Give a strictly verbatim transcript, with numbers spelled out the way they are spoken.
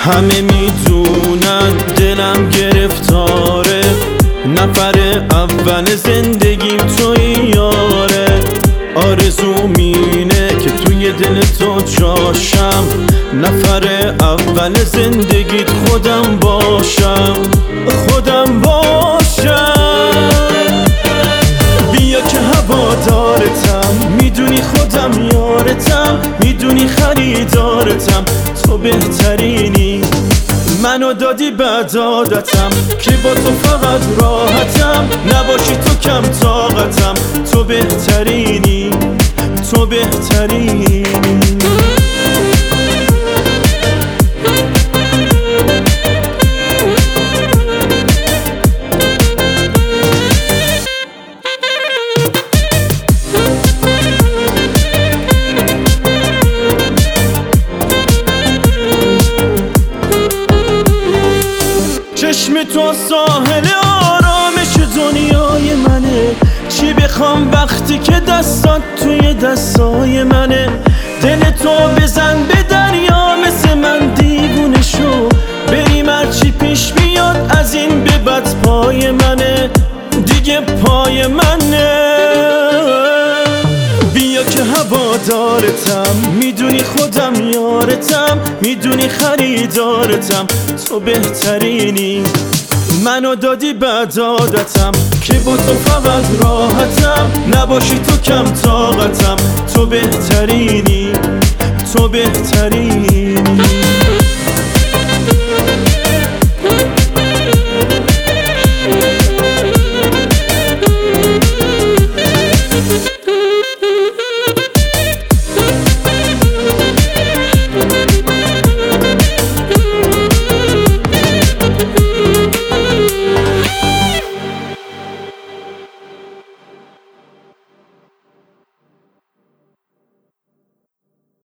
همه میدونن دلم گرفتاره، نفر اول زندگیم توی یاره. آرزوم اینه که توی دل تو جاشم، نفر اول زندگیت خودم باشم، خودم باشم. بیا که هوادارتم، میدونی خودم یارتم، میدونی خریدارتم، تو بهترینی، منو دادی بعد عادتم که با تو فقط راحتم، نباشی تو کم طاقتم، تو بهترینی، تو بهترینی. چشم تو ساحل آرامش دنیای منه، چی بخوام وقتی که دستات توی دستای منه. دل تو بزن به دریا مثل من دیوونه شو، بریم هرچی پیش میاد از این به بعد پای منه، دیگه پای منه. بیا که هوادارتم، میدونی خودم یارتم، میدونی خریدارتم، تو بهترینی، منو دادی بعد عادتم که با تو فقط راحتم، نباشی تو کم طاقتم، تو بهترینی، تو بهترینی.